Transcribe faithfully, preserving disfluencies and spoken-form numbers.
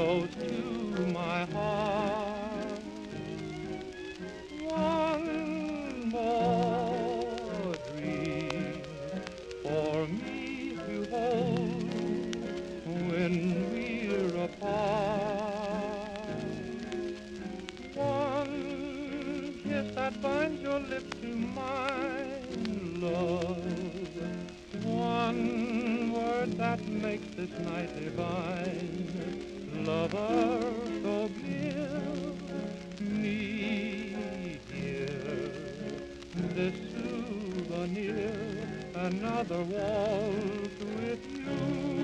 close to my heart. One more dream for me to hold when we're apart. One kiss that binds your lips to mine, love. One word that makes this night divine. Lover, so give me here this souvenir, another waltz with you.